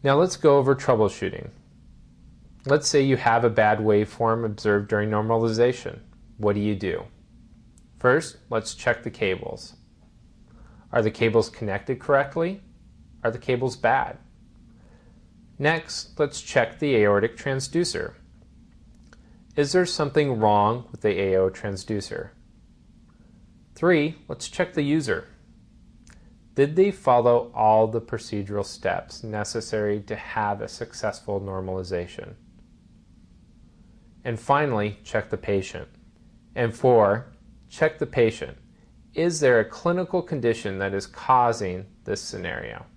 Now let's go over troubleshooting. Let's say you have a bad waveform observed during normalization. What do? First, let's check the cables. Are the cables connected correctly? Are the cables bad? Next, let's check the aortic transducer. Is there something wrong with the AO transducer? 3, let's check the user. Did they follow all the procedural steps necessary to have a successful normalization? And finally, check the patient. And 4, check the patient. Is there a clinical condition that is causing this scenario?